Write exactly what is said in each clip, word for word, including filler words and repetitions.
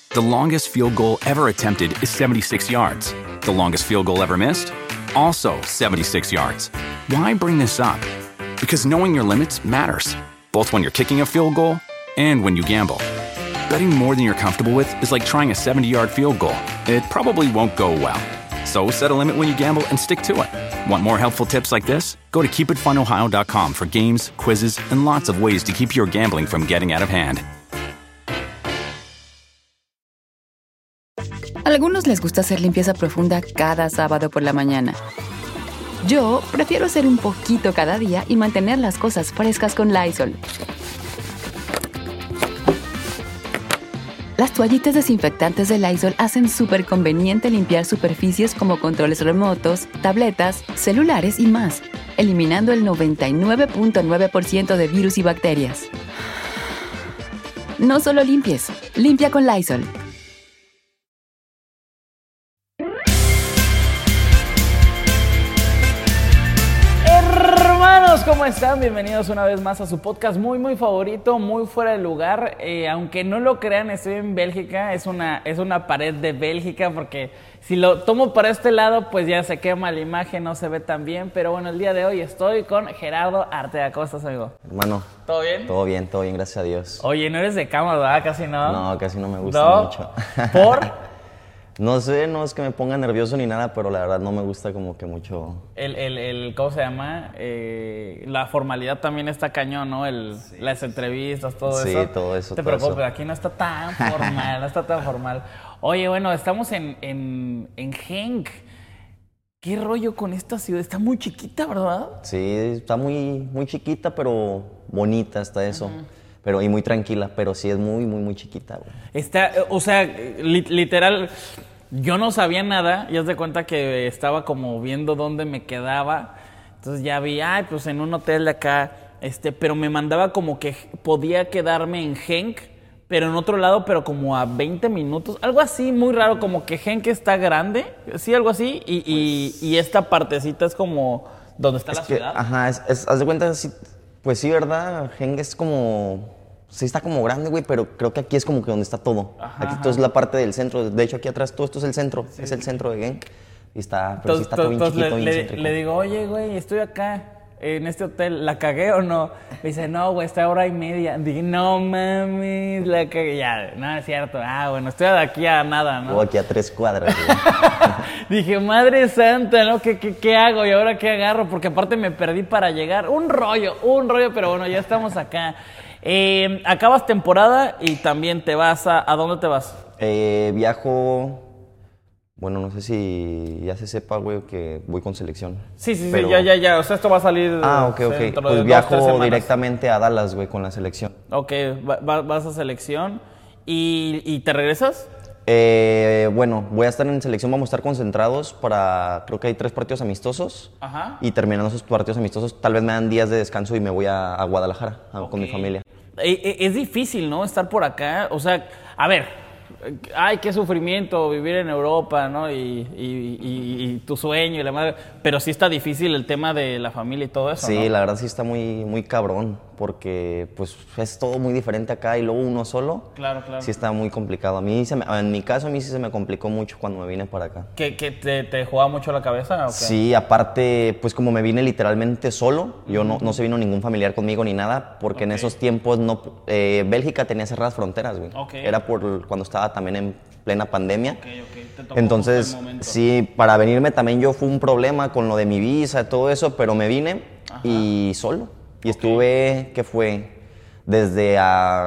The longest field goal ever attempted is seventy-six yards. The longest field goal ever missed? Also seventy-six yards. Why bring this up? Because knowing your limits matters, both when you're kicking a field goal and when you gamble. Betting more than you're comfortable with is like trying a seventy-yard field goal. It probably won't go well. So set a limit when you gamble and stick to it. Want more helpful tips like this? Go to keep it fun ohio dot com for games, quizzes, and lots of ways to keep your gambling from getting out of hand. A algunos les gusta hacer limpieza profunda cada sábado por la mañana. Yo prefiero hacer un poquito cada día y mantener las cosas frescas con Lysol. Las toallitas desinfectantes de Lysol hacen súper conveniente limpiar superficies como controles remotos, tabletas, celulares y más, eliminando el noventa y nueve punto nueve por ciento de virus y bacterias. No solo limpies, limpia con Lysol. ¿Cómo están? Bienvenidos una vez más a su podcast muy muy favorito, muy fuera de lugar. Eh, aunque no lo crean, estoy en Bélgica, es una, es una pared de Bélgica porque si lo tomo para este lado pues ya se quema la imagen, no se ve tan bien. Pero bueno, el día de hoy estoy con Gerardo Arteaga. ¿Cómo estás, amigo? Hermano. ¿Todo bien? Todo bien, todo bien, gracias a Dios. Oye, no eres de cama, ¿verdad? Casi no. No, casi no me gusta ¿No? mucho. ¿Por? No sé, no es que me ponga nervioso ni nada, pero la verdad no me gusta como que mucho... El, el, el ¿cómo se llama? Eh, la formalidad también está cañón, ¿no? El, sí, las entrevistas, todo sí, eso. Sí, todo eso. No te preocupes, aquí no está tan formal, no está tan formal. Oye, bueno, estamos en, en, en Genk. ¿Qué rollo con esta ciudad? Está muy chiquita, ¿verdad? Sí, está muy, muy chiquita, pero bonita está eso. Uh-huh. Pero, y muy tranquila, pero sí es muy, muy, muy chiquita, güey. Está, o sea, li- literal, yo no sabía nada y haz de cuenta que estaba como viendo dónde me quedaba. Entonces ya vi, ay, pues en un hotel de acá, este, pero me mandaba como que podía quedarme en Genk, pero en otro lado, pero como a veinte minutos, algo así, muy raro, como que Genk está grande, sí, algo así, y, y, y esta partecita es como donde está es la que, ciudad. Ajá, es, es, haz de cuenta, sí, pues sí, ¿verdad? Genk es como... Sí está como grande, güey, pero creo que aquí es como que donde está todo. Ajá, aquí ajá. todo es la parte del centro. De hecho, aquí atrás todo esto es el centro. Sí, es sí. el centro de Genk. Y está, pero Entonces, sí está todo bien entonces chiquito, le, bien le, céntrico. le digo, oye, güey, estoy acá en este hotel, ¿la cagué o no? Me dice, no, güey, está a hora y media. Dije, no mames, la cagué. Ya, no es cierto. Ah, bueno, estoy de aquí a nada, ¿no? O aquí a tres cuadras, güey. Dije, madre santa, ¿no? ¿Qué, qué, ¿Qué hago? ¿Y ahora qué agarro? Porque aparte me perdí para llegar. Un rollo, un rollo, pero bueno, ya estamos acá. Eh, acabas temporada y también te vas a... ¿A dónde te vas? Eh, viajo... Bueno, no sé si ya se sepa, güey, que voy con selección. Sí, sí, pero... sí, ya, ya, ya. O sea, esto va a salir... Ah, ok, ok. dentro de Pues dos, viajo tres semanas. directamente a Dallas, güey, con la selección. Ok, va, va, vas a selección. ¿Y, y te regresas? Eh, bueno, voy a estar en selección, vamos a estar concentrados para, creo que hay tres partidos amistosos. Ajá. Y terminando esos partidos amistosos, tal vez me dan días de descanso y me voy a, a Guadalajara a, Okay. con mi familia. Es difícil, ¿no? Estar por acá. O sea, a ver, ay, qué sufrimiento vivir en Europa, ¿no? Y, y, y, y tu sueño y la madre. Pero sí está difícil el tema de la familia y todo eso, Sí, ¿no? la verdad sí está muy, muy cabrón, porque pues es todo muy diferente acá y luego uno solo. Claro, claro. Sí está muy complicado. A mí, se me, en mi caso, a mí sí se me complicó mucho cuando me vine para acá. ¿Que, que te, te jugaba mucho la cabeza o qué? Sí, aparte, pues como me vine literalmente solo, yo no, no se vino ningún familiar conmigo ni nada, porque Okay. en esos tiempos no, eh, Bélgica tenía cerradas fronteras, güey. Okay. Era por cuando estaba también en plena pandemia. Okay, okay. Te tocó Entonces, justo el momento. sí, para venirme también yo fue un problema con lo de mi visa y todo eso, pero me vine Ajá. y solo. Y Okay. estuve, ¿qué fue? Desde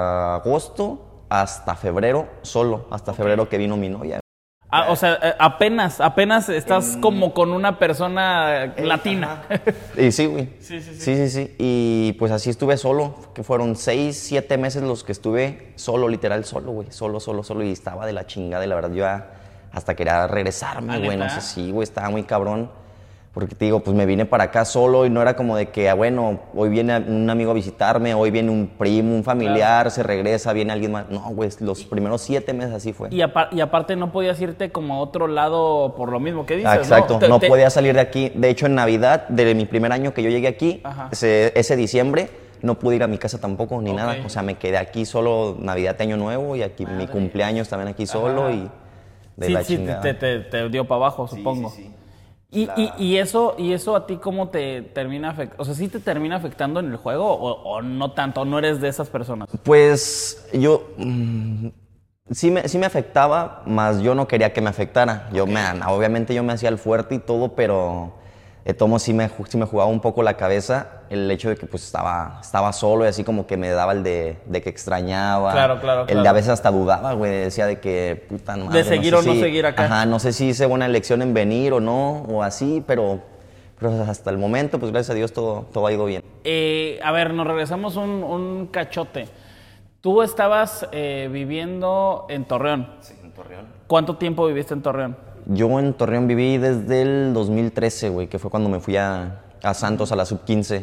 agosto hasta febrero, solo, hasta Okay. febrero que vino mi novia. Ah, o sea, eh, apenas, apenas estás en... como con una persona eh, latina. Y sí, güey. Sí, sí, sí. Sí, sí, sí. Y pues así estuve solo, que fueron seis, siete meses los que estuve solo, literal, solo, güey. Solo, solo, solo. Y estaba de la chingada y la verdad yo ya hasta quería regresarme, güey. No sé, sí, güey, estaba muy cabrón. Porque te digo, pues me vine para acá solo y no era como de que, ah, bueno, hoy viene un amigo a visitarme, hoy viene un primo, un familiar, claro. Se regresa, viene alguien más. No, güey, los primeros siete meses así fue. Y, apar- y aparte no podías irte como a otro lado por lo mismo que dices, ah, exacto, ¿no? Te, no te... podía salir de aquí. De hecho, en Navidad, de mi primer año que yo llegué aquí, ese, ese diciembre, no pude ir a mi casa tampoco, ni Ok. nada. O sea, me quedé aquí solo Navidad y Año Nuevo y aquí mi cumpleaños también aquí solo Ajá. y de sí, la sí, chingada. te, te, te dio para abajo, supongo. sí, sí. Y, La- y, y eso, ¿y eso a ti cómo te termina afectando? O sea, ¿sí te termina afectando en el juego o, o no tanto? ¿No eres de esas personas? Pues yo mm, sí, me, sí me afectaba, más yo no quería que me afectara. Yo me, obviamente yo me hacía el fuerte y todo, pero de todos modos sí me, ju- sí me jugaba un poco la cabeza el hecho de que pues estaba, estaba solo y así como que me daba el de, de que extrañaba. Claro, claro, El claro. de a veces hasta dudaba, güey, decía de que puta madre. seguir sé o no si- seguir acá. Ajá, no sé si hice buena elección en venir o no, o así, pero, pero hasta el momento, pues gracias a Dios todo, todo ha ido bien. Eh, a ver, nos regresamos un, un cachote. Tú estabas eh, viviendo en Torreón. Sí, en Torreón. ¿Cuánto tiempo viviste en Torreón? Yo en Torreón viví desde el dos mil trece, güey, que fue cuando me fui a, a Santos a la sub quince,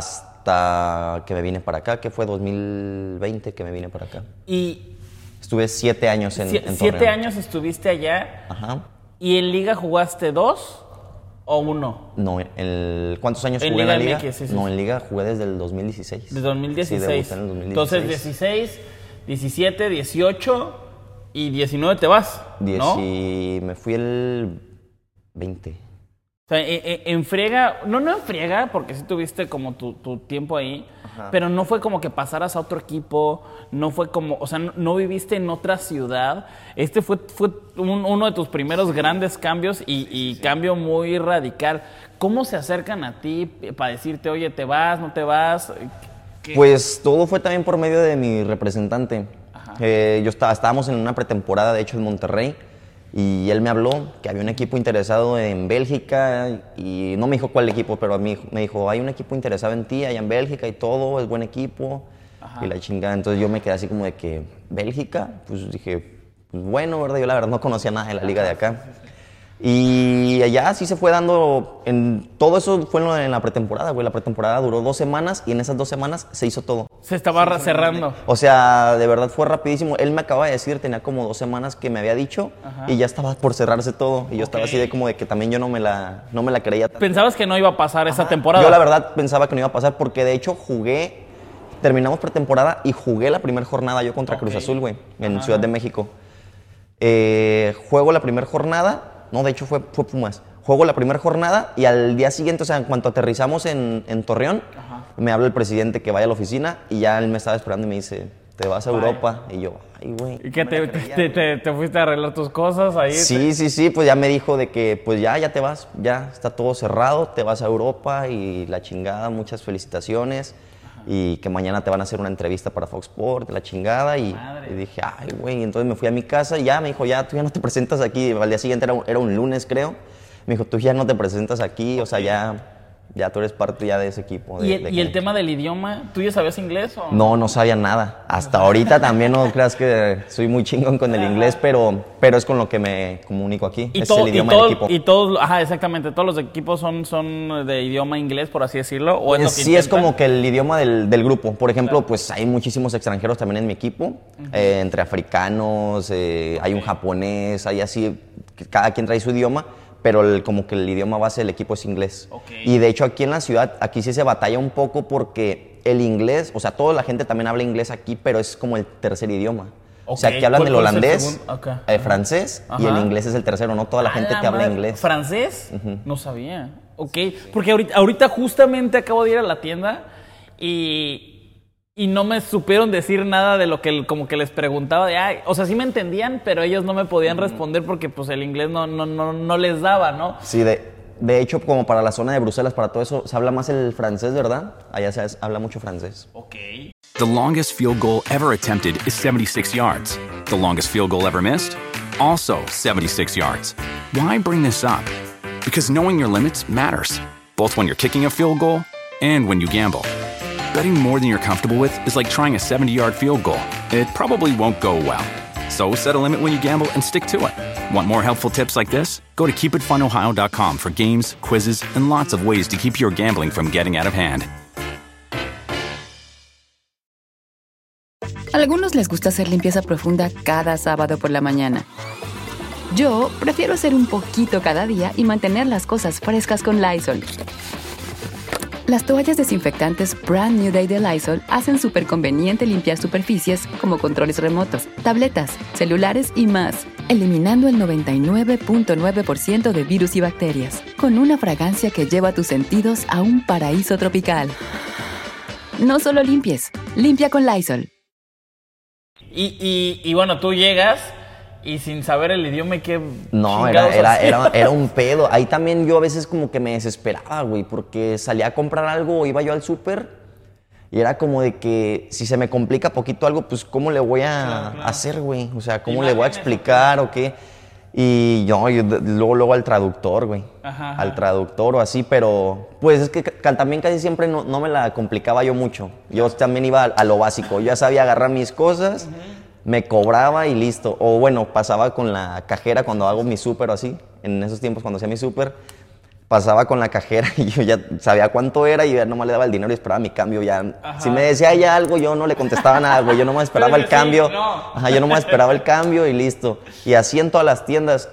hasta que me vine para acá, que fue dos mil veinte que me vine para acá. Y Estuve siete años en, si- en Torreón. siete años estuviste allá. Ajá. ¿Y en Liga jugaste dos o uno? No, el, ¿cuántos años En jugué en Liga la Liga? M X, sí, sí, no, sí. en Liga jugué desde el dos mil dieciséis. De dos mil dieciséis. Sí, debuté en el dos mil dieciséis. Entonces, dieciséis, diecisiete, dieciocho y diecinueve te vas, ¿no? Dieci- Me fui el veinte. O sea, en, en- en friega, no, no en friega, porque sí tuviste como tu, tu tiempo ahí, pero no fue como que pasaras a otro equipo, no fue como, o sea, no, no viviste en otra ciudad. Este fue, fue un- uno de tus primeros grandes cambios y, y cambio muy radical. ¿Cómo se acercan a ti para decirte, oye, te vas, no te vas? ¿Qué? Pues todo fue también por medio de mi representante. Eh, yo estaba, estábamos en una pretemporada, de hecho, en Monterrey, y él me habló que había un equipo interesado en Bélgica, y no me dijo cuál equipo, pero a mí me dijo, hay un equipo interesado en ti allá en Bélgica y todo, es buen equipo, Ajá. y la chingada. Entonces yo me quedé así como de que, ¿Bélgica? Pues dije, pues bueno, ¿verdad? Yo la verdad no conocía nada de la liga de acá. Y allá sí se fue dando, en, todo eso fue en la, en la pretemporada, güey. La pretemporada duró dos semanas y en esas dos semanas se hizo todo. Se estaba ra- cerrando. O sea, de verdad fue rapidísimo. Él me acaba de decir, tenía como dos semanas que me había dicho Ajá. y ya estaba por cerrarse todo. Y yo estaba Ok. así de como de que también yo no me la, no me la creía. ¿Pensabas que no iba a pasar esa temporada? Yo la verdad pensaba que no iba a pasar porque de hecho jugué, terminamos pretemporada y jugué la primera jornada yo contra Ok. Cruz Azul, güey, en Ajá. Ciudad de México. Eh, juego la primera jornada, no, de hecho fue, fue Pumas. Juego la primera jornada y al día siguiente, o sea, en cuanto aterrizamos en, en Torreón, Ajá. me habla el presidente que vaya a la oficina y ya él me estaba esperando y me dice, te vas a Vaya. Europa. Y yo, ay, güey. ¿Y qué no te, me la te, creía, te, güey. te- te fuiste a arreglar tus cosas ahí? Sí, sí, sí, pues ya me dijo de que pues ya, ya te vas, ya está todo cerrado, te vas a Europa y la chingada, muchas felicitaciones. Y que mañana te van a hacer una entrevista para Fox Sports, la chingada. Y, Madre. y dije, ay, güey. Entonces me fui a mi casa y ya me dijo, ya, tú ya no te presentas aquí. Al día siguiente era un, era un lunes, creo. Me dijo, tú ya no te presentas aquí, o sea, ya, ya tú eres parte ya de ese equipo. de- ¿Y el, de y el que- tema del idioma? ¿Tú ya sabías inglés o No, no sabía nada. Hasta ahorita también no creas que soy muy chingón con el inglés, pero, pero es con lo que me comunico aquí. Y, es todo- el idioma y, todo- del equipo. y todos, ajá, exactamente, todos los equipos son, son de idioma inglés, por así decirlo, o es lo que Sí, es intentan? como que el idioma del, del grupo. Por ejemplo, pues hay muchísimos extranjeros también en mi equipo, eh, entre africanos, eh, hay un japonés, hay así, que cada quien trae su idioma, pero el- como que el idioma base del equipo es inglés. Ok. Y de hecho aquí en la ciudad, aquí sí se batalla un poco porque el inglés, o sea, toda la gente también habla inglés aquí, pero es como el tercer idioma. O sea, Ok, aquí hablan ¿cuál- el cuál es el holandés, segundo? Ok. el francés y Ajá. el inglés es el tercero, no toda la ¡A gente la que habla madre! inglés. ¿Francés? No sabía. Ok, porque ahorita, ahorita justamente acabo de ir a la tienda y, y no me supieron decir nada de lo que como que les preguntaba. De, ay, o sea, sí me entendían, pero ellos no me podían responder porque pues el inglés no, no, no, no les daba, ¿no? Sí, de, de hecho, como para la zona de Bruselas, para todo eso, se habla más el francés, ¿verdad? Allá se habla mucho francés. Ok. The longest field goal ever attempted is seventy-six yards. The longest field goal ever missed? Also seventy-six yards. Why bring this up? Because knowing your limits matters, both when you're kicking a field goal and when you gamble. Betting more than you're comfortable with is like trying a seventy-yard field goal. It probably won't go well. So set a limit when you gamble and stick to it. Want more helpful tips like this? Go to keep it fun ohio dot com for games, quizzes, and lots of ways to keep your gambling from getting out of hand. A algunos les gusta hacer limpieza profunda cada sábado por la mañana. Yo prefiero hacer un poquito cada día y mantener las cosas frescas con Lysol. Las toallas desinfectantes Brand New Day de Lysol hacen súper conveniente limpiar superficies como controles remotos, tabletas, celulares y más, eliminando el noventa y nueve punto nueve por ciento de virus y bacterias, con una fragancia que lleva tus sentidos a un paraíso tropical. No solo limpies, limpia con Lysol. Y, y, y bueno, tú llegas y sin saber el idioma, ¿qué No, era, era, era, era un pedo. Ahí también yo a veces como que me desesperaba, güey, porque salía a comprar algo o iba yo al súper y era como de que si se me complica poquito algo, pues ¿cómo le voy a Claro, claro. hacer, güey? O sea, ¿cómo le voy a explicar o qué? Y yo, yo luego, luego al traductor, güey. Ajá, ajá. Al traductor o así, pero pues es que ca- también casi siempre no, no me la complicaba yo mucho. Yo también iba a, a lo básico. Yo ya sabía agarrar mis cosas, me cobraba y listo. O bueno, pasaba con la cajera cuando hago mi súper o así. En esos tiempos cuando hacía mi súper, pasaba con la cajera y yo ya sabía cuánto era y ya nomás le daba el dinero y esperaba mi cambio. Ya. Ajá. Si me decía ya algo, yo no le contestaba nada, güey. Yo nomás esperaba Pero el que sí, cambio. no. Ajá, yo nomás esperaba el cambio y listo. Y así en todas las tiendas.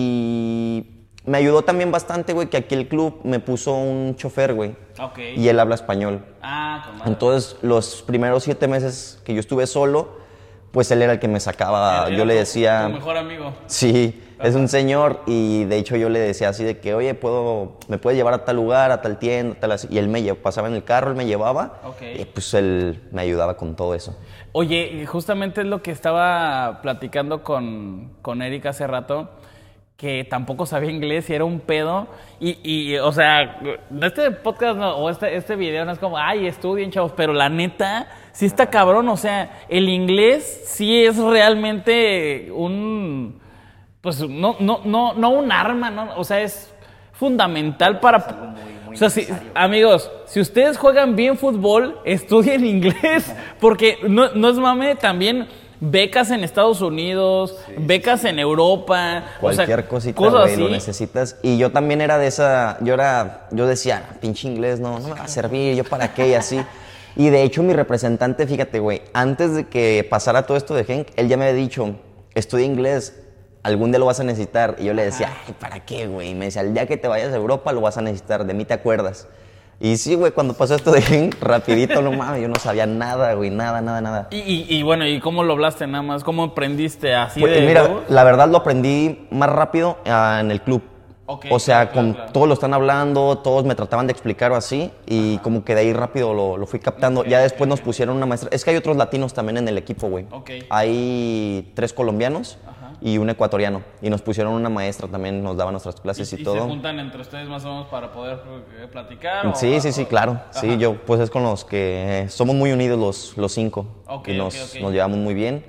Y me ayudó también bastante, güey, que aquí el club me puso un chofer, güey. Ok. Y él habla español. Ah, con madre. Entonces, los primeros siete meses que yo estuve solo, pues él era el que me sacaba. Era Yo le tu- decía... Tu mejor amigo. Sí, es un señor y de hecho yo le decía así de que, oye, puedo, me puedes llevar a tal lugar, a tal tienda, tal así. Y él me llevaba, pasaba en el carro, él me llevaba Ok. y pues él me ayudaba con todo eso. Oye, justamente es lo que estaba platicando con, con Eric hace rato, que tampoco sabía inglés y era un pedo. Y, y o sea, este podcast no, o este, este video no es como, ay, estudien, chavos, pero la neta, sí está cabrón. O sea, el inglés sí es realmente un, pues, no, no, no, no un arma, ¿no? O sea, es fundamental para... O sea, si, amigos, si ustedes juegan bien fútbol, estudien inglés, porque no, no es mame, también becas en Estados Unidos, becas en Europa, Cualquier o sea, cosita, cosas güey, así. lo necesitas. Y yo también era de esa, yo era, yo decía, pinche inglés, no, no me va a servir, yo para qué y así. Y de hecho mi representante, fíjate, güey, antes de que pasara todo esto de Genk, él ya me había dicho, estudia inglés, algún día lo vas a necesitar. Y yo le decía, ay, ¿para qué, güey? Y me decía, el día que te vayas a Europa lo vas a necesitar, de mí te acuerdas. Y sí, güey, cuando pasó esto de Genk, rapidito, no mames, yo no sabía nada, güey, nada, nada, nada. Y, y, y bueno, ¿y cómo lo hablaste nada más? ¿Cómo aprendiste así Pues, de mira, huevos? la verdad lo aprendí más rápido ah, en el club. Ok, o sea, claro, con, claro, claro. todos lo están hablando, todos me trataban de explicar o así, y como que de ahí rápido lo, lo fui captando. Ya después nos pusieron una maestra. Es que hay otros latinos también en el equipo, güey. Ok. Hay tres colombianos y un ecuatoriano. Y nos pusieron una maestra también, nos daba nuestras clases y, ¿Y, y todo. se juntan entre ustedes más o menos para poder eh, platicar? o- Sí, sí, sí, o- claro. Ajá. Sí, yo pues es con los que somos muy unidos los, los cinco. Ok, y nos, ok, ok. nos llevamos muy bien.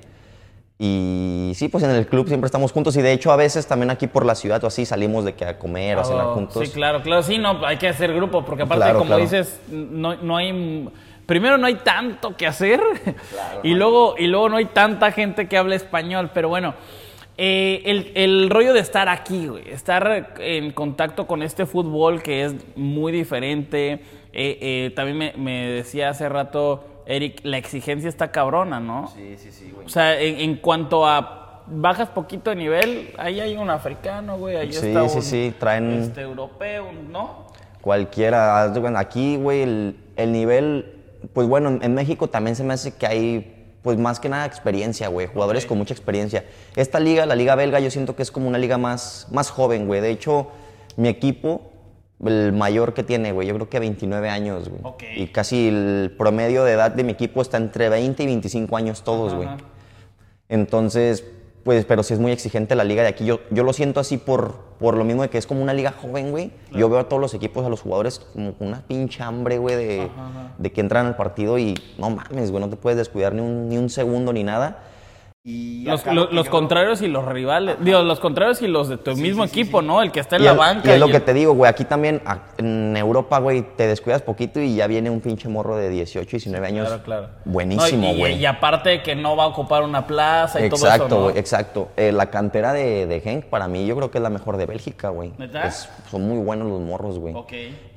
Y sí, pues en el club siempre estamos juntos. Y de hecho a veces también aquí por la ciudad o así salimos de que a comer o a cenar Oh, juntos. Sí, claro, claro, sí, no, hay que hacer grupo, porque aparte, Claro, como claro. dices, no, no hay, primero no hay tanto que hacer, y luego, y luego no hay tanta gente que hable español, pero bueno, eh, el, el rollo de estar aquí, güey, estar en contacto con este fútbol que es muy diferente, eh, eh, también me, me decía hace rato, Eric, la exigencia está cabrona, ¿no? Sí, sí, sí, güey. O sea, en, en cuanto a bajas poquito de nivel, ahí hay un africano, güey, ahí Sí, está sí, un sí, traen- este, europeo, ¿no? Cualquiera. haz de cuenta, Aquí, güey, el, el nivel, pues bueno, en, en México también se me hace que hay, pues más que nada experiencia, güey. Jugadores Ok. con mucha experiencia. Esta liga, la liga belga, yo siento que es como una liga más, más joven, güey. De hecho, mi equipo, el mayor que tiene, güey, yo creo que veintinueve años, güey. Ok. Y casi el promedio de edad de mi equipo está entre veinte y veinticinco años todos, güey. Ajá. Entonces, pues, pero sí es muy exigente la liga de aquí. Yo, yo lo siento así por, por lo mismo de que es como una liga joven, güey. Yo veo a todos los equipos, a los jugadores, como con una pinche hambre, güey, de, Ajá, ajá. de que entran al partido y no mames, güey, no te puedes descuidar ni un, ni un segundo ni nada. Y Los, acá lo- lo que los yo- contrarios y los rivales. Digo, los contrarios y los de tu mismo sí, sí, equipo, sí. ¿no? El que está en Y la es- banca. Y es lo y que el- te digo, güey, aquí también, a- en Europa, güey, te descuidas poquito y ya viene un pinche morro de dieciocho, diecinueve años. Claro, claro. Buenísimo, No, y- y- güey. y, aparte que no va a ocupar una plaza y todo eso, Exacto, ¿no? güey, exacto. Eh, la cantera de, de Genk, para mí, yo creo que es la mejor de Bélgica, güey. ¿Neta? Es- Son muy buenos los morros, güey. Ok.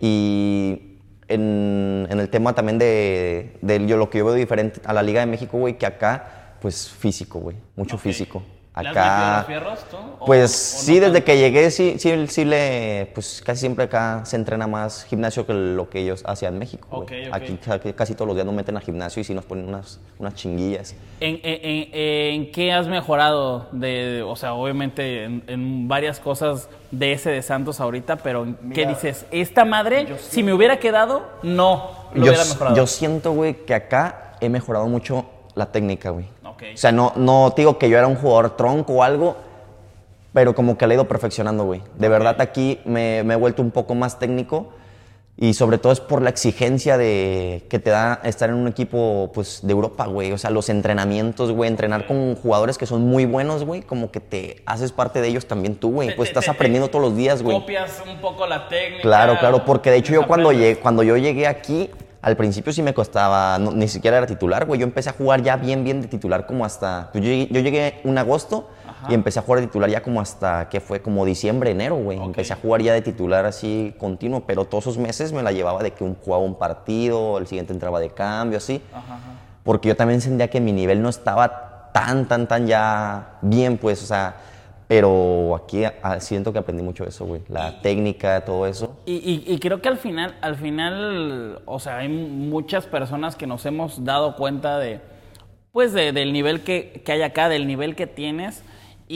Y en, en el tema también de, de yo, lo que yo veo diferente a la Liga de México, güey, que acá, pues físico, güey. Mucho Ok. físico. ¿Le has Acá, metido los fierros tú? ¿O- pues o sí, no desde tanto? que llegué, sí, sí, sí le, pues casi siempre acá se entrena más gimnasio que lo que ellos hacían en México, güey. Ok, ok. Aquí ca- casi todos los días nos meten a gimnasio y sí nos ponen unas, unas chinguillas. ¿En, en, en- en qué has mejorado? De, o sea, obviamente en, en varias cosas de ese de Santos ahorita, pero ¿en ¿qué dices? Esta madre, si me hubiera quedado, no lo Yo, hubiera mejorado. yo siento, güey, que acá he mejorado mucho la técnica, güey. Ok. O sea, no, no te digo que yo era un jugador tronco o algo, pero como que le he ido perfeccionando, güey. De verdad aquí me, me he vuelto un poco más técnico y sobre todo es por la exigencia de que te da estar en un equipo, pues, de Europa, güey. O sea, los entrenamientos, güey, entrenar con jugadores que son muy buenos, güey, como que te haces parte de ellos también tú, güey. Te- Pues te- estás te- aprendiendo todos los días, güey. Copias un poco la técnica. Claro, claro, porque de hecho yo cuando desaprendes. llegué, cuando yo llegué aquí, al principio sí me costaba, no- ni siquiera era titular, güey. Yo empecé a jugar ya bien, bien de titular como hasta, pues yo, llegué- yo llegué en agosto y empecé a jugar de titular ya como hasta, ¿qué fue? Como diciembre, enero, güey. Ok. Empecé a jugar ya de titular así continuo, pero todos esos meses me la llevaba de que un, jugaba un partido, el siguiente entraba de cambio, así. Ajá, ajá. Porque yo también sentía que mi nivel no estaba tan, tan, tan ya bien, pues, o sea, pero aquí ah, siento que aprendí mucho eso, güey. La técnica, todo eso. Y, y- y creo que al final, al final, o sea, hay muchas personas que nos hemos dado cuenta de, pues, de- del nivel que, que hay acá, del nivel que tienes.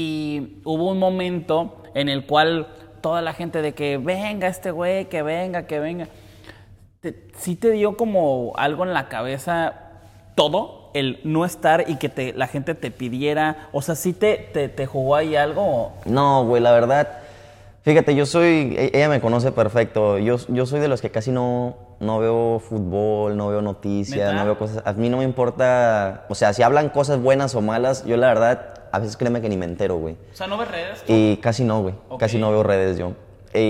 Y hubo un momento en el cual toda la gente de que venga este güey, que venga, que venga. Te- ¿Sí te dio como algo en la cabeza todo? El no estar y que te, la gente te pidiera. O sea, ¿sí te, te, te jugó ahí algo? No, güey, la verdad, fíjate, yo soy, e- ella me conoce perfecto, yo, yo soy de los que casi no, no veo fútbol, no veo noticias, ¿Neta? no veo cosas, a mí no me importa, o sea, si hablan cosas buenas o malas, yo la verdad, a veces créeme que ni me entero, güey. O sea, ¿no ves redes? Y casi no, güey, Ok. casi no veo redes yo.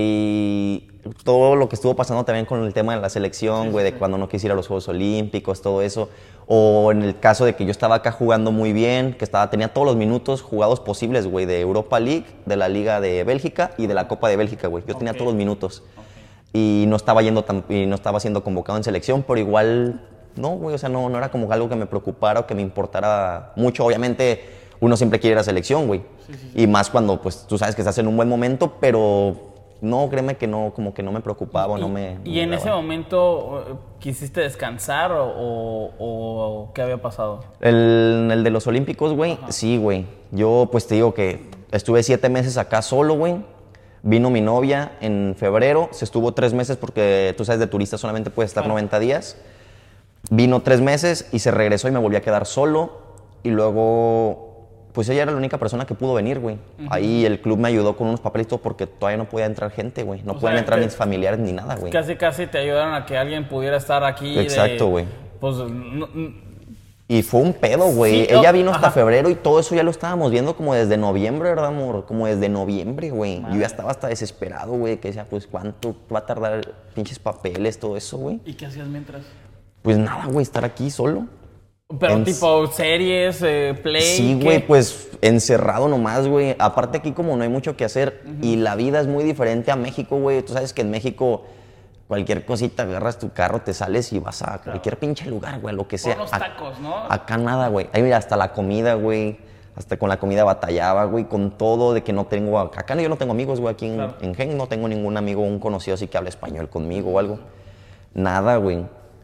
Y todo lo que estuvo pasando también con el tema de la selección, güey, de cuando no quisiera los Juegos Olímpicos, todo eso. O en el caso de que yo estaba acá jugando muy bien, que estaba, tenía todos los minutos jugados posibles, güey, de Europa League, de la Liga de Bélgica y de la Copa de Bélgica, güey. Yo tenía Ok. todos los minutos. Y no estaba yendo tan, y no estaba siendo convocado en selección, pero igual, no, güey, o sea, no, no era como algo que me preocupara o que me importara mucho. Obviamente, uno siempre quiere ir a selección, güey. Y más cuando, pues, tú sabes que estás en un buen momento, pero no, créeme que no, como que no me preocupaba, o no me... no ¿Y me en daba. ese momento eh, quisiste descansar o, o- o qué había pasado? El, el de los Olímpicos, güey, sí, güey. Yo, pues, te digo que estuve siete meses acá solo, güey. Vino mi novia en febrero, se estuvo tres meses porque, tú sabes, de turista solamente puedes estar noventa días. Vino tres meses y se regresó y me volví a quedar solo. Y luego, pues ella era la única persona que pudo venir, güey. Ahí el club me ayudó con unos papelitos porque todavía no podía entrar gente, güey. No O podían sea, entrar que- mis familiares ni nada, güey. Casi, casi te ayudaron a que alguien pudiera estar aquí. de- Exacto, güey. Pues, no- no- Y fue un pedo, güey. Sí, Ella oh, vino hasta ajá. febrero y todo eso ya lo estábamos viendo como desde noviembre, ¿verdad, amor? Como desde noviembre, güey. Yo ya estaba hasta desesperado, güey. Que decía, pues, ¿cuánto va a tardar pinches papeles, todo eso, güey? ¿Y qué hacías mientras? Pues nada, güey, estar aquí solo. Pero En- tipo series, eh, play. Sí, ¿qué? güey, pues encerrado nomás, güey. Aparte aquí como no hay mucho que hacer y la vida es muy diferente a México, güey. Tú sabes que en México cualquier cosita agarras tu carro, te sales y vas a cualquier pinche lugar, güey, lo que sea. Unos Ac- tacos, ¿no? Acá nada, güey. Ahí mira, hasta la comida, güey. Hasta con la comida batallaba, güey, con todo de que no tengo... Acá no- yo no tengo amigos, güey, aquí en, Claro. en Gen no tengo ningún amigo, un conocido así que hable español conmigo o algo. Nada, güey.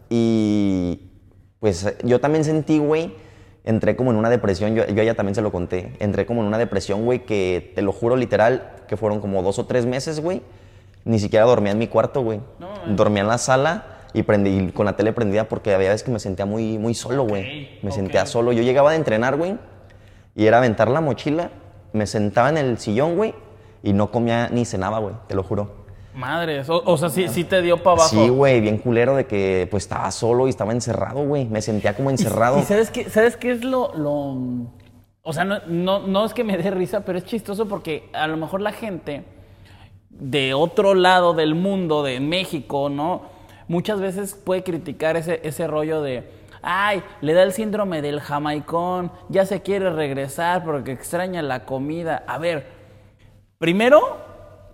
Y pues yo también sentí, güey, entré como en una depresión, yo, yo a ella también se lo conté, entré como en una depresión, güey, que te lo juro literal, que fueron como dos o tres meses, güey, ni siquiera dormía en mi cuarto, güey. No, Dormía en la sala y prendí con la tele prendida porque había veces que me sentía muy, muy solo, güey. Ok, Me ok. sentía solo. Yo llegaba de entrenar, güey, y era aventar la mochila, me sentaba en el sillón, güey, y no comía ni cenaba, güey, te lo juro. Madres. O, o sea, sí, sí te dio para abajo. Sí, güey, bien culero de que pues estaba solo y estaba encerrado, güey. Me sentía como Y- encerrado. ¿Y, sabes qué, sabes qué es lo, lo... O sea, no, no, no es que me dé risa, pero es chistoso porque a lo mejor la gente de otro lado del mundo, de México, ¿no? Muchas veces puede criticar ese, ese rollo de, ay, le da el síndrome del jamaicón, ya se quiere regresar porque extraña la comida. A ver, primero,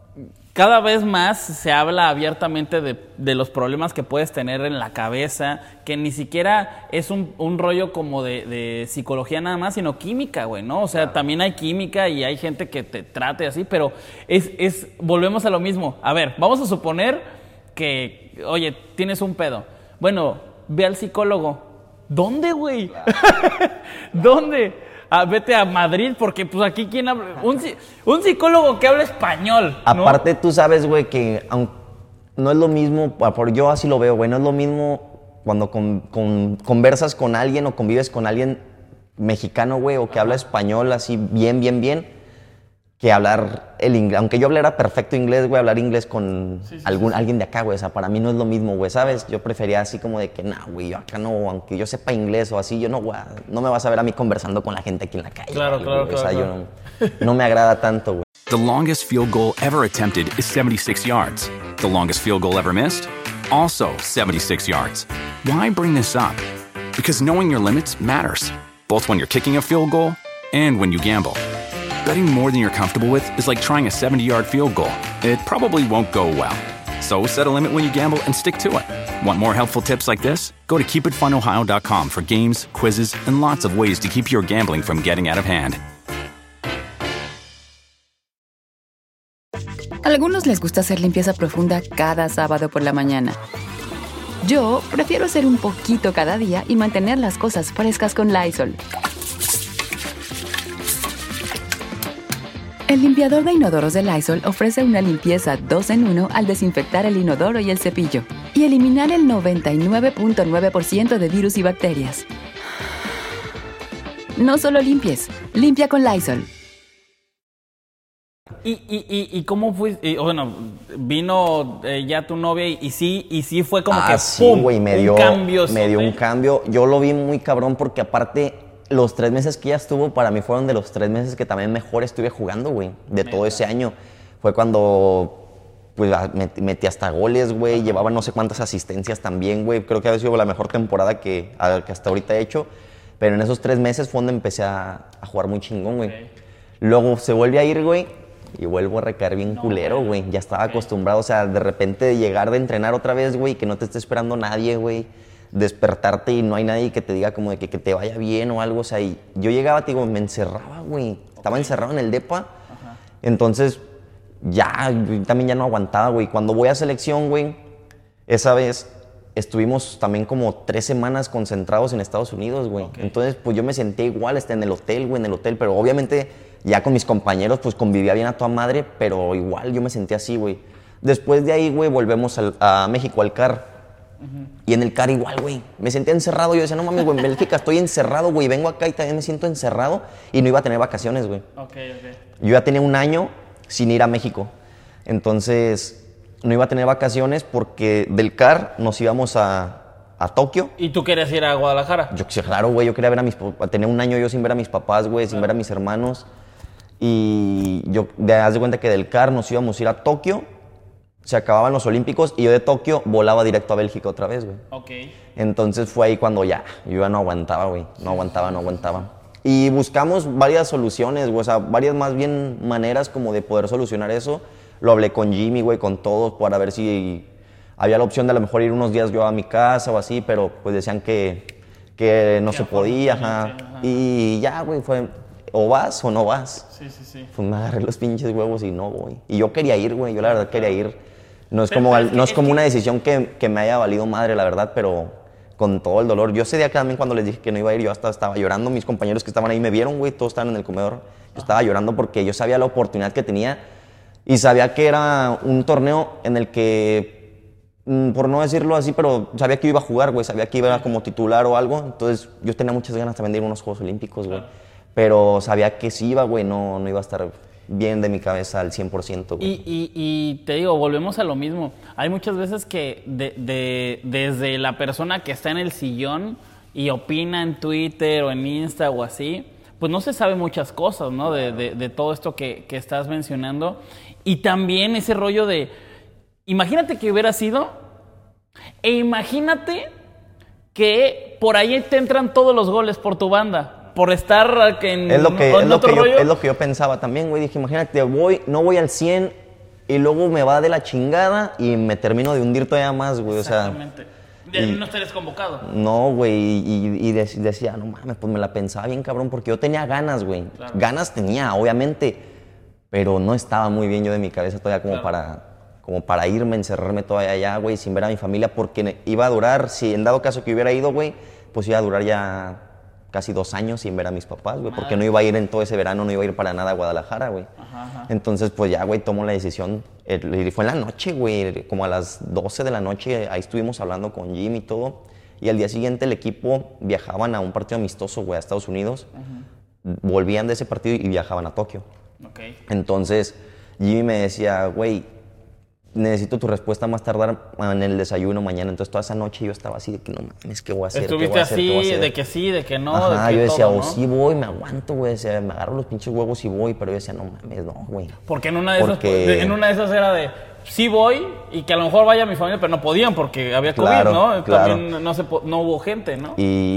cada vez más se habla abiertamente de, de los problemas que puedes tener en la cabeza, que ni siquiera es un, un rollo como de, de psicología nada más, sino química, güey, ¿no? O sea, claro. También hay química y hay gente que te trate así, pero es, es, volvemos a lo mismo. A ver, vamos a suponer que, oye, tienes un pedo. Bueno, ve al psicólogo. ¿Dónde, güey? Claro. ¿Dónde? Ah, vete a Madrid, porque pues aquí quién habla, un, un psicólogo que habla español, ¿no? Aparte tú sabes, güey, que aunque no es lo mismo, por yo así lo veo, güey, no es lo mismo cuando con, con, conversas con alguien o convives con alguien mexicano, güey, o que Ajá. habla español así bien, bien, bien, que hablar el inglés. Aunque yo hablara perfecto inglés, güey, hablar inglés con sí, sí, algún, sí. alguien de acá, güey, o sea, para mí no es lo mismo, güey, ¿sabes? Yo prefería así como de que, nah, güey, yo acá no, aunque yo sepa inglés o así, yo no, güey, no me vas a ver a mí conversando con la gente aquí en la calle. Claro, güey, claro, güey, claro. O sea, claro. yo no, no me agrada tanto, güey. The longest field goal ever attempted is seventy-six yards. The longest field goal ever missed? Also seventy-six yards. Why bring this up? Because knowing your limits matters, both when you're kicking a field goal and when you gamble. Betting more than you're comfortable with is like trying a seventy-yard field goal. It probably won't go well. So set a limit when you gamble and stick to it. Want more helpful tips like this? Go to keep it fun ohio dot com for games, quizzes, and lots of ways to keep your gambling from getting out of hand. A algunos les gusta hacer limpieza profunda cada sábado por la mañana. Yo prefiero hacer un poquito cada día y mantener las cosas frescas con Lysol. El limpiador de inodoros de Lysol ofrece una limpieza dos en uno al desinfectar el inodoro y el cepillo y eliminar el noventa y nueve punto nueve por ciento de virus y bacterias. No solo limpies, limpia con Lysol. ¿Y, y, y, y cómo fue? Y, bueno, vino eh, ya tu novia y, y sí y sí fue como ah, que sí, ¡pum! Güey, me dio, un cambio. Me dio un cambio. Yo lo vi muy cabrón porque aparte los tres meses que ella estuvo para mí fueron de los tres meses que también mejor estuve jugando, güey. De todo ese año. Fue cuando pues metí hasta goles, güey. Llevaba no sé cuántas asistencias también, güey. Creo que ha sido la mejor temporada que, que hasta ahorita he hecho. Pero en esos tres meses fue donde empecé a, a jugar muy chingón, güey. Okay. Luego se vuelve a ir, güey. Y vuelvo a recaer bien no, culero, güey. Ya estaba okay. acostumbrado, o sea, de repente llegar de entrenar otra vez, güey, que no te esté esperando nadie, güey. Despertarte y no hay nadie que te diga como de que, que te vaya bien o algo, o sea, y yo llegaba, te digo, me encerraba, güey. Okay. Estaba encerrado en el depa. Ajá. Entonces, ya, yo también ya no aguantaba, güey. Cuando voy a selección, güey, esa vez estuvimos también como tres semanas concentrados en Estados Unidos, güey. Okay. Entonces, pues yo me senté igual, este, en el hotel, güey, en el hotel, pero obviamente ya con mis compañeros, pues convivía bien a toda madre, pero igual yo me sentía así, güey. Después de ahí, güey, volvemos al, a México, al C A R. Uh-huh. Y en el C A R igual, güey. Me sentía encerrado. Yo decía, no mames, güey, en Bélgica estoy encerrado, güey. Vengo acá y también me siento encerrado. Y no iba a tener vacaciones, güey. Okay, okay. Yo ya tenía un año sin ir a México. Entonces, no iba a tener vacaciones porque del C A R nos íbamos a, a Tokio. ¿Y tú querías ir a Guadalajara? Yo, claro, güey. Yo quería ver a mis... Tenía un año yo sin ver a mis papás, güey, sin claro. ver a mis hermanos. Y yo, te das de cuenta que del C A R nos íbamos a ir a Tokio, se acababan los Olímpicos y yo de Tokio volaba directo a Bélgica otra vez, güey. Ok. Entonces fue ahí cuando ya, yo ya no aguantaba, güey. No aguantaba, no aguantaba. Y buscamos varias soluciones, güey, o sea, varias más bien maneras como de poder solucionar eso. Lo hablé con Jimmy, güey, con todos, para ver si había la opción de a lo mejor ir unos días yo a mi casa o así, pero pues decían que, que no ya se podía, ajá. ajá. Y ya, güey, fue... O vas o no vas. Sí, sí, sí. Pues me agarré los pinches huevos y no voy. Y yo quería ir, güey. Yo la verdad quería ir. No es pero, como, pero es no es como es una decisión que, que me haya valido madre, la verdad, pero con todo el dolor. Yo ese día que también cuando les dije que no iba a ir, yo hasta estaba llorando. Mis compañeros que estaban ahí me vieron, güey. Todos estaban en el comedor. Yo Ajá. estaba llorando porque yo sabía la oportunidad que tenía y sabía que era un torneo en el que, por no decirlo así, pero sabía que iba a jugar, güey. Sabía que iba como titular o algo. Entonces yo tenía muchas ganas también de ir a unos Juegos Olímpicos, güey. Claro. Pero sabía que sí iba, güey, no, no iba a estar bien de mi cabeza al cien por ciento, güey. Y, y, y te digo, volvemos a lo mismo. Hay muchas veces que de, de, desde la persona que está en el sillón y opina en Twitter o en Insta o así, pues no se sabe muchas cosas, ¿no? De, de, de todo esto que, que estás mencionando. Y también ese rollo de, imagínate que hubiera sido, e imagínate que por ahí te entran todos los goles por tu banda. Por estar en, es lo que, en es lo otro que rollo. Yo, es lo que yo pensaba también, güey. Dije, imagínate, voy, no voy al cien y luego me va de la chingada y me termino de hundir todavía más, güey. O sea, exactamente. De, y, no estarías convocado. No, güey, y, y decía, no mames, pues me la pensaba bien cabrón, porque yo tenía ganas, güey. Claro. Ganas tenía, obviamente, pero no estaba muy bien yo de mi cabeza todavía como, claro. para, como para irme, encerrarme todavía allá, güey, sin ver a mi familia, porque iba a durar, si en dado caso que hubiera ido, güey, pues iba a durar ya casi dos años sin ver a mis papás, güey, porque no iba a ir en todo ese verano, no iba a ir para nada a Guadalajara, güey. Entonces, pues ya, güey, tomo la decisión. Y fue en la noche, güey, como a las doce de la noche, ahí estuvimos hablando con Jimmy y todo. Y al día siguiente el equipo viajaban a un partido amistoso, güey, a Estados Unidos. Uh-huh. Volvían de ese partido y viajaban a Tokio. Okay. Entonces, Jimmy me decía, güey, necesito tu respuesta más tardar en el desayuno mañana. Entonces, toda esa noche yo estaba así de que no mames, ¿qué voy a hacer? Estuviste ¿Qué voy a hacer? así, ¿Qué voy a hacer? de que sí, de que no. Ajá, de que yo decía, todo, o ¿no? sí voy, me aguanto, güey. O sea, me agarro los pinches huevos y voy, pero yo decía, no mames, no, güey. Porque en una de porque... esas, en una de esas era de, sí voy, y que a lo mejor vaya mi familia, pero no podían porque había COVID, claro, ¿no? Claro. También no, se, no hubo gente, ¿no?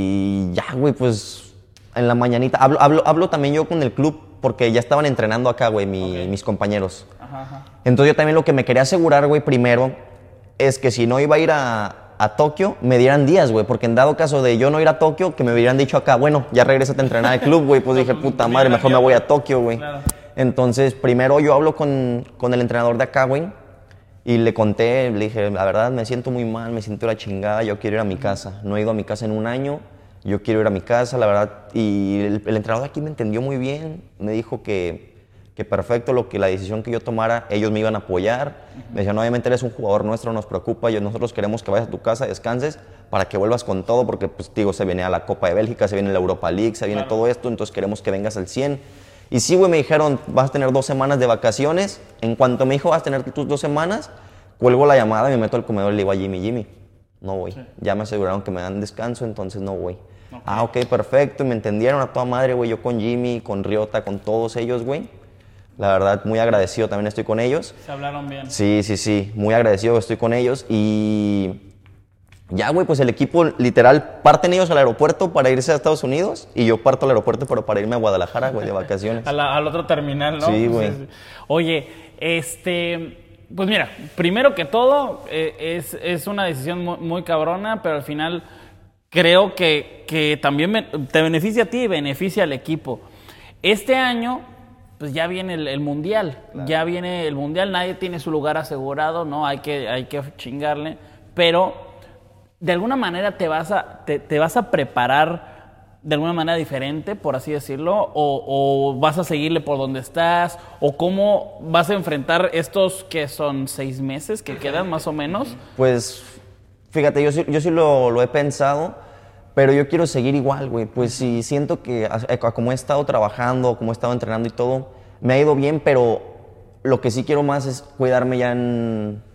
Y ya, güey, pues en la mañanita, hablo, hablo, hablo también yo con el club, porque ya estaban entrenando acá, güey, mi, okay. mis compañeros. Ajá, ajá. Entonces yo también lo que me quería asegurar, güey, primero, es que si no iba a ir a, a Tokio, me dieran días, güey, porque en dado caso de yo no ir a Tokio, que me hubieran dicho acá, bueno, ya regrésate a entrenar al club, güey, pues dije, puta madre, mejor me voy a Tokio, güey. Claro. Entonces, primero yo hablo con, con el entrenador de acá, güey, y le conté, le dije, la verdad, me siento muy mal, me siento la chingada, yo quiero ir a mi casa. No he ido a mi casa en un año, yo quiero ir a mi casa, la verdad. Y el, el entrenador de aquí me entendió muy bien, me dijo que, que perfecto, lo que la decisión que yo tomara, ellos me iban a apoyar. Uh-huh. Me decían, obviamente eres un jugador nuestro, nos preocupa, yo, nosotros queremos que vayas a tu casa, descanses, para que vuelvas con todo, porque, pues, digo, se viene a la Copa de Bélgica, se viene la Europa League, se viene claro. todo esto, entonces queremos que vengas al cien. Y sí, güey, me dijeron, vas a tener dos semanas de vacaciones. En cuanto me dijo, vas a tener tus dos semanas, cuelgo la llamada y me meto al comedor y le digo a Jimmy, Jimmy, no voy. Sí. Ya me aseguraron que me dan descanso, entonces no voy. Okay. Ah, ok, perfecto. Y me entendieron a toda madre, güey. Yo con Jimmy, con Riota, con todos ellos, güey. La verdad, muy agradecido también estoy con ellos. Se hablaron bien. Sí, sí, sí. Muy agradecido estoy con ellos. Y ya, güey, pues el equipo literal parten ellos al aeropuerto para irse a Estados Unidos y yo parto al aeropuerto pero para irme a Guadalajara, güey, de vacaciones. a la, al otro terminal, ¿no? Sí, güey. Pues, oye, este... Pues mira, primero que todo, eh, es, es una decisión muy, muy cabrona, pero al final creo que, que también te beneficia a ti y beneficia al equipo. Este año, pues ya viene el, el Mundial, claro. ya viene el Mundial, nadie tiene su lugar asegurado, ¿no? Hay que, hay que chingarle, pero de alguna manera te vas a, te, te vas a preparar de alguna manera diferente, por así decirlo, o, o vas a seguirle por donde estás, o cómo vas a enfrentar estos que son seis meses que quedan más o menos. Pues, fíjate, yo sí, yo sí lo, lo he pensado, pero yo quiero seguir igual, güey. Pues sí, siento que como he estado trabajando, como he estado entrenando y todo, me ha ido bien, pero lo que sí quiero más es cuidarme ya en...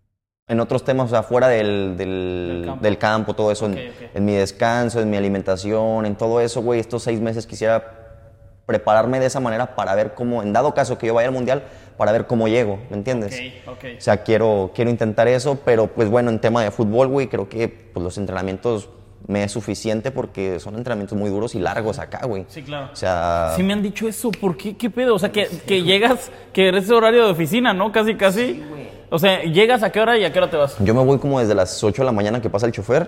En otros temas, o sea, fuera del, del, del, campo. del campo, todo eso, okay, en, okay. en mi descanso, en mi alimentación, en todo eso, güey, estos seis meses quisiera prepararme de esa manera para ver cómo, en dado caso que yo vaya al Mundial, para ver cómo llego, ¿me entiendes? Okay, okay. O sea, quiero, quiero intentar eso, pero pues bueno, en tema de fútbol, güey, creo que pues, los entrenamientos me es suficiente porque son entrenamientos muy duros y largos acá, güey. Sí, claro. O sea... Sí me han dicho eso, ¿por qué? ¿Qué pedo? O sea, que, que llegas, que eres horario de oficina, ¿no? Casi, casi. Sí, güey. O sea, ¿llegas a qué hora y a qué hora te vas? Yo me voy como desde las ocho de la mañana que pasa el chofer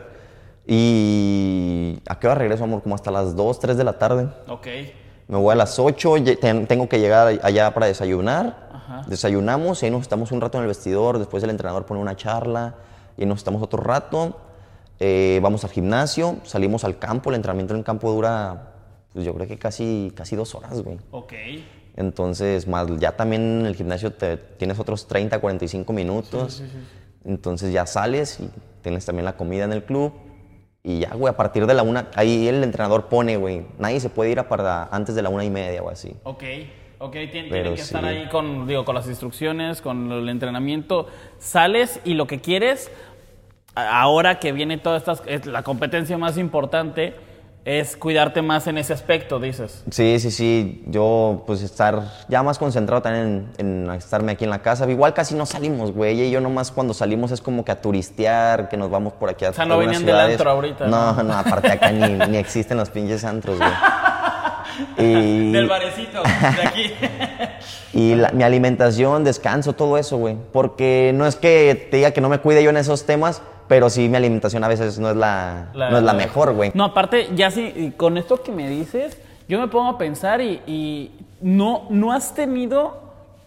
y ¿a qué hora regreso, amor? Como hasta las dos, tres de la tarde. Ok. Me voy a las ocho, tengo que llegar allá para desayunar. Ajá. Desayunamos y ahí nos estamos un rato en el vestidor, después el entrenador pone una charla y nos estamos otro rato. Eh, vamos al gimnasio, salimos al campo, el entrenamiento en el campo dura, pues yo creo que casi, casi dos horas, güey. Ok. Entonces, más ya también en el gimnasio te, tienes otros treinta, cuarenta y cinco minutos. Sí, sí, sí. Entonces ya sales y tienes también la comida en el club. Y ya, güey, a partir de la una, ahí el entrenador pone, güey, nadie se puede ir a para antes de la una y media o así. Ok, ok, Tien, tienen que sí. estar ahí con, digo, con las instrucciones, con el entrenamiento. Sales y lo que quieres, ahora que viene toda esta, la competencia más importante, es cuidarte más en ese aspecto, dices. Sí, sí, sí. Yo, pues, estar ya más concentrado también en, en estarme aquí en la casa. Igual casi no salimos, güey. Ella y yo nomás cuando salimos es como que a turistear, que nos vamos por aquí a O sea, no venían del antro ahorita. No, no, no aparte acá ni, ni existen los pinches antros, güey. Y... Del barecito, de aquí. Y la, mi alimentación, descanso, todo eso, güey. Porque no es que te diga que no me cuide yo en esos temas, pero sí mi alimentación a veces no es la, la no es la mejor, güey. No, aparte, ya sí, con esto que me dices, yo me pongo a pensar y, y no, no has tenido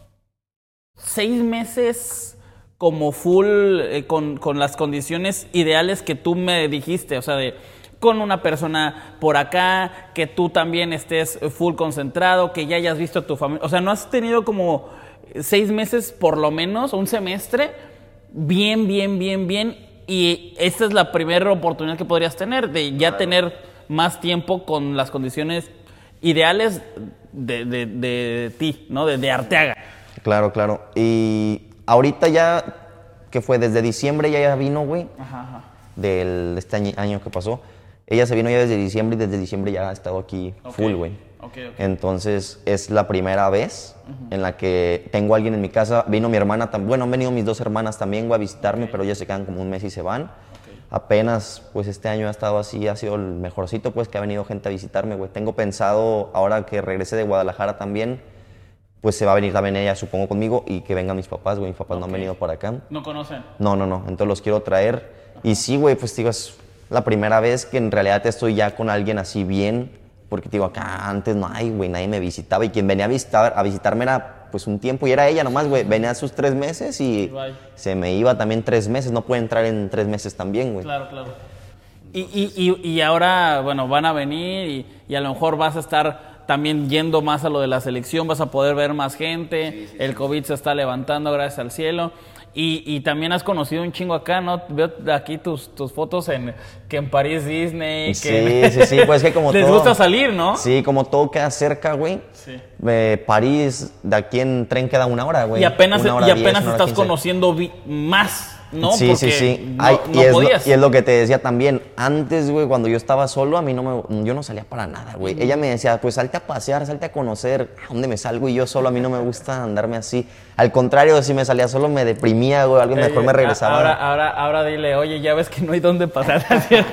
seis meses como full, eh, con, con las condiciones ideales que tú me dijiste, o sea, de con una persona por acá, que tú también estés full concentrado, que ya hayas visto a tu familia. O sea, ¿no has tenido como seis meses por lo menos, un semestre, bien, bien, bien, bien? Y esta es la primera oportunidad que podrías tener, de ya tener más tiempo con las condiciones ideales de, de, de ti, ¿no? De, de Arteaga. Claro, claro. Y ahorita ya, que fue desde diciembre, ya, ya vino, güey, Ajá, ajá. del este año, año que pasó. Ella se vino ya desde diciembre y desde diciembre ya ha estado aquí Okay. full, güey. Okay, okay. Entonces es la primera vez uh-huh. en la que tengo a alguien en mi casa. Vino mi hermana también. Bueno, han venido mis dos hermanas también, güey, a visitarme, okay. pero ellas se quedan como un mes y se van. Okay. Apenas, pues este año ha estado así, ha sido el mejorcito, pues que ha venido gente a visitarme, güey. Tengo pensado, ahora que regrese de Guadalajara también, pues se va a venir también ella, supongo, conmigo y que vengan mis papás, güey. Mis papás okay. no han venido por acá. ¿No conocen? No, no, no. Entonces los quiero traer. Uh-huh. Y sí, güey, pues digo, es la primera vez que en realidad estoy ya con alguien así bien, porque digo, acá antes no hay, güey, nadie me visitaba y quien venía a, visitar, a visitarme era pues un tiempo y era ella nomás, güey, venía a sus tres meses y Bye. se me iba también tres meses, no puede entrar en tres meses también, güey. Claro, claro. Y, y, y, y ahora, bueno, van a venir y, y a lo mejor vas a estar también yendo más a lo de la selección, vas a poder ver más gente, sí, sí, el COVID se está levantando, gracias al cielo. Y, y también has conocido un chingo acá, ¿no? Veo aquí tus, tus fotos en que en París Disney. Sí, que sí, sí, pues que como les todo... gusta salir, ¿no? Sí, como todo queda cerca, güey. Sí. Eh, París, de aquí en tren queda una hora, güey. Y apenas, hora y apenas diez, estás quince. Conociendo vi- más, ¿no? Sí, porque sí, sí. No, Ay, no y, es podías. lo, y es lo que te decía también. Antes, güey, cuando yo estaba solo, a mí no me, yo no salía para nada, güey. Mm. Ella me decía, pues salte a pasear, salte a conocer. ¿A dónde me salgo? Y yo solo, a mí no me gusta andarme así. Al contrario, si me salía solo me deprimía, güey. Algo mejor me regresaba. Ahora, ahora, ahora dile, oye, ya ves que no hay dónde pasar.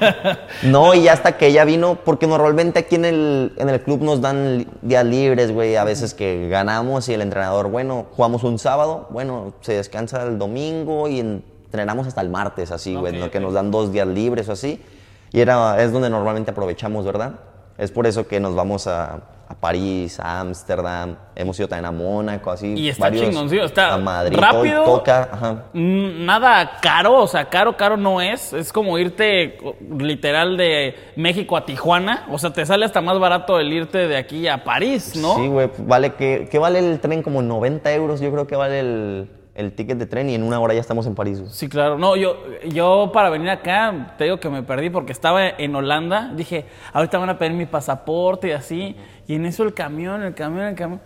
No, y hasta que ella vino, porque normalmente aquí en el, en el club nos dan días libres, güey. A veces que ganamos y el entrenador, bueno, jugamos un sábado, bueno, se descansa el domingo y entrenamos hasta el martes, así, güey, okay, ¿no? Okay. Que nos dan dos días libres o así. Y era, es donde normalmente aprovechamos, ¿verdad? Es por eso que nos vamos a, a París, a Ámsterdam, hemos ido también a Mónaco, así. Y está varios, chingoncillo, está a Madrid, rápido, todo, toca, ajá. Nada caro, o sea, caro, caro no es. Es como irte literal de México a Tijuana, o sea, te sale hasta más barato el irte de aquí a París, ¿no? Sí, güey, vale, que, que vale el tren como noventa euros, yo creo que vale el... el ticket de tren y en una hora ya estamos en París. Güey. Sí, claro. No, yo, yo para venir acá, te digo que me perdí porque estaba en Holanda. Dije, ahorita van a pedir mi pasaporte y así. Y en eso el camión, el camión, el camión.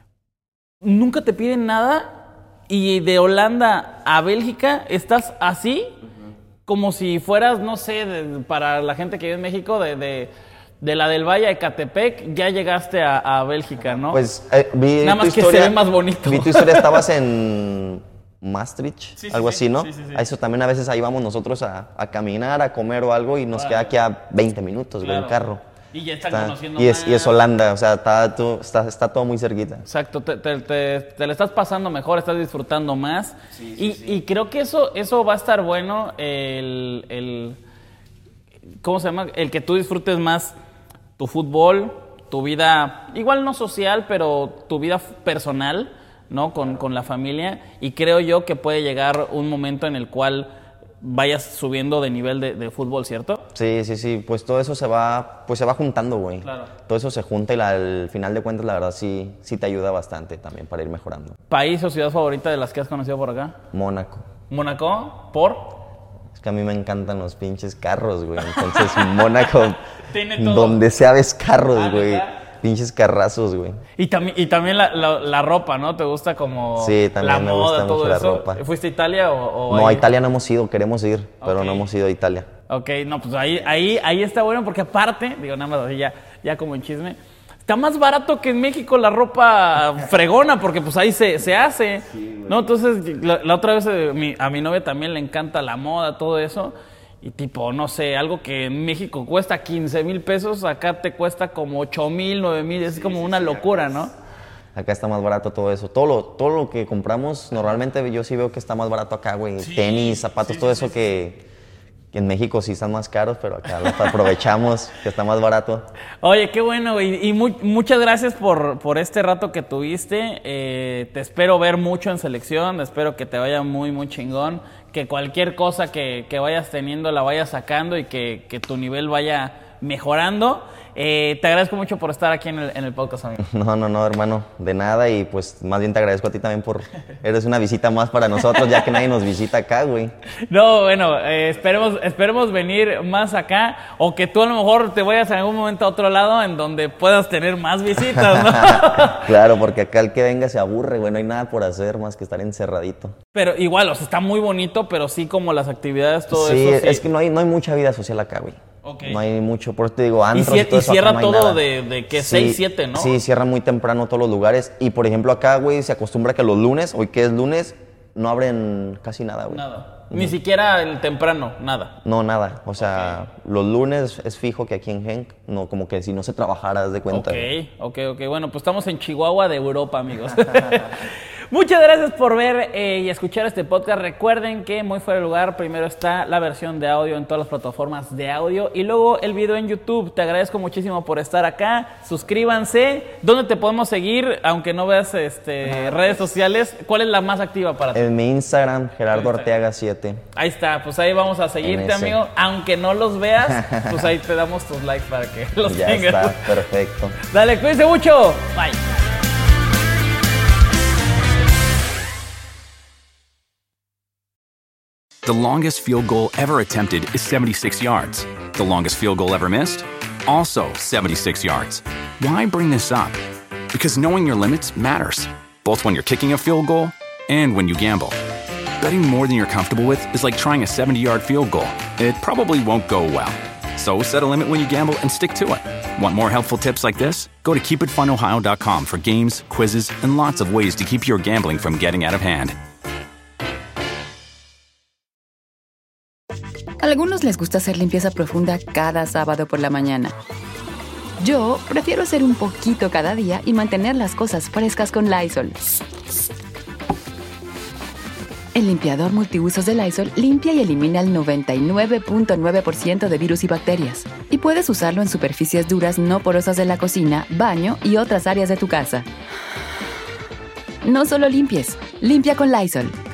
Nunca te piden nada. Y de Holanda a Bélgica estás así, uh-huh. como si fueras, no sé, de, para la gente que vive en México, de... de De la del Valle a Ecatepec, ya llegaste a, a Bélgica, ¿no? Pues eh, vi Nada tu más historia, que se ve más bonito. Vi tu historia, estabas en Maastricht, sí, sí, algo sí, así, ¿no? Sí, sí, sí. A eso también a veces ahí vamos nosotros a, a caminar, a comer o algo y nos claro. queda aquí a veinte minutos, güey, claro. en carro. Y ya están está, conociendo y más. es, y es Holanda, o sea, está, tú, está, está todo muy cerquita. Exacto, te, te, te, te le estás pasando mejor, estás disfrutando más. Sí, sí, y, sí. y creo que eso, eso va a estar bueno, el, el... ¿Cómo se llama? El que tú disfrutes más tu fútbol, tu vida, igual no social, pero tu vida personal, ¿no? Con, con la familia. Y creo yo que puede llegar un momento en el cual vayas subiendo de nivel de, de fútbol, ¿cierto? Sí, sí, sí. Pues todo eso se va, pues se va juntando, güey. Claro. Todo eso se junta y la, al final de cuentas, la verdad, sí, sí te ayuda bastante también para ir mejorando. ¿País o ciudad favorita de las que has conocido por acá? Mónaco. ¿Mónaco? ¿Por? Es que a mí me encantan los pinches carros, güey. Entonces, Mónaco, tiene todo. Donde sea ves carros, güey. Ah, pinches carrazos, güey. Y también, y también la, la, la ropa, ¿no? ¿Te gusta como sí, también la me moda, gusta todo mucho eso? La ropa. ¿Fuiste a Italia o, o No, ahí? a Italia no hemos ido, queremos ir, pero okay. no hemos ido a Italia. Ok, no, pues ahí, ahí, ahí está bueno porque aparte, digo nada más así ya, ya como en chisme, está más barato que en México la ropa fregona porque pues ahí se, se hace, sí, ¿no? Entonces la, la otra vez eh, mi, a mi novia también le encanta la moda, todo eso. Y tipo, no sé, algo que en México cuesta quince mil pesos, acá te cuesta como ocho mil, nueve mil, es sí, como sí, una sí, locura, ¿no? Acá está más barato todo eso. Todo lo, todo lo que compramos, normalmente yo sí veo que está más barato acá, güey. Sí, tenis, zapatos, sí, todo sí, eso sí. Que, que en México sí están más caros, pero acá los aprovechamos, que está más barato. Oye, qué bueno, güey. Y mu muchas gracias por, por este rato que tuviste. Eh, te espero ver mucho en selección. Espero que te vaya muy, muy chingón. Que cualquier cosa que, que vayas teniendo la vayas sacando y que, que tu nivel vaya mejorando. Eh, te agradezco mucho por estar aquí en el, en el podcast, amigo. No, no, no, hermano, de nada. Y pues más bien te agradezco a ti también por... Eres una visita más para nosotros, ya que nadie nos visita acá, güey. No, bueno, eh, esperemos, esperemos venir más acá. O que tú a lo mejor te vayas en algún momento a otro lado en donde puedas tener más visitas, ¿no? Claro, porque acá el que venga se aburre, güey. No hay nada por hacer más que estar encerradito. Pero igual, o sea, está muy bonito, pero sí como las actividades, todo sí, eso. Sí, es que no hay, no hay mucha vida social acá, güey. Okay. No hay mucho, por eso te digo, antros y, y todo y eso, cierra no hay todo nada. de, de que sí, seis, siete, ¿no? Sí, cierra muy temprano todos los lugares. Y por ejemplo acá, güey, se acostumbra que los lunes, hoy que es lunes, no abren casi nada, güey. Nada. Uh-huh. Ni siquiera el temprano, nada. No, nada. O sea, okay. Los lunes es fijo que aquí en Genk, no, como que si no se trabajara, haz de cuenta. Ok, ok, ok. Bueno, pues estamos en Chihuahua de Europa, amigos. Muchas gracias por ver eh, y escuchar este podcast. Recuerden que muy fuera de lugar, primero está la versión de audio en todas las plataformas de audio y luego el video en YouTube. Te agradezco muchísimo por estar acá. Suscríbanse. ¿Dónde te podemos seguir? Aunque no veas este, redes sociales, ¿cuál es la más activa para ti? En mi Instagram, Gerardo Arteaga siete. Ahí está, pues ahí vamos a seguirte, amigo. Aunque no los veas, pues ahí te damos tus likes para que los ya tengas. Ya está, perfecto. Dale, cuídense mucho. Bye. The longest field goal ever attempted is seventy-six yards. The longest field goal ever missed? Also seventy-six yards. Why bring this up? Because knowing your limits matters, both when you're kicking a field goal and when you gamble. Betting more than you're comfortable with is like trying a seventy-yard field goal. It probably won't go well. So set a limit when you gamble and stick to it. Want more helpful tips like this? Go to keep it fun ohio dot com for games, quizzes, and lots of ways to keep your gambling from getting out of hand. A algunos les gusta hacer limpieza profunda cada sábado por la mañana. Yo prefiero hacer un poquito cada día y mantener las cosas frescas con Lysol. El limpiador multiusos de Lysol limpia y elimina el noventa y nueve punto nueve por ciento de virus y bacterias. Y puedes usarlo en superficies duras no porosas de la cocina, baño y otras áreas de tu casa. No solo limpies, limpia con Lysol.